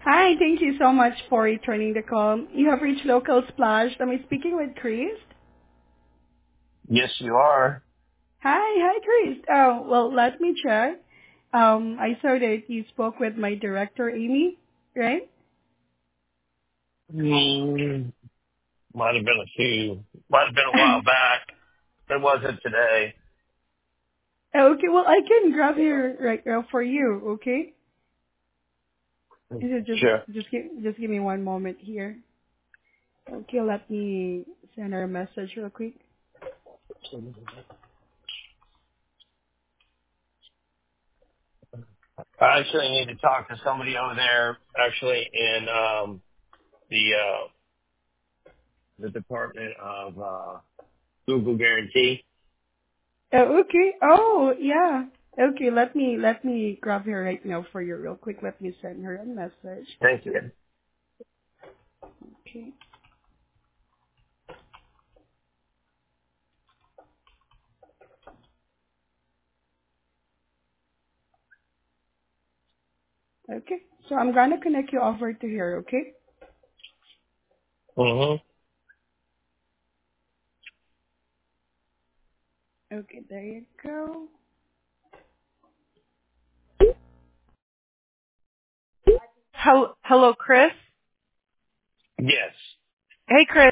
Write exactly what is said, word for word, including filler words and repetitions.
Hi, thank you so much for returning the call. You have reached Local Splash. Am I speaking with Chris? Yes, you are. Hi, hi, Chris. Oh, well, let me check. Um, I saw that you spoke with my director, Amy, right? Mm, might have been a few. Might have been a while back. It wasn't today. Okay, well, I can grab here right now for you. Okay, is it just Sure. just give just give me one moment here. Okay, let me send her a message real quick. I actually need to talk to somebody over there, actually, in um, the uh, the Department of uh, Google Guarantee. Oh, okay. Oh, yeah. Okay, let me let me grab her right now for you real quick. Let me send her a message. Thank you. Okay. Okay. So I'm gonna connect you over to her, okay? Mm-hmm. Okay, there you go. Hello, hello, Chris. Yes. Hey, Chris.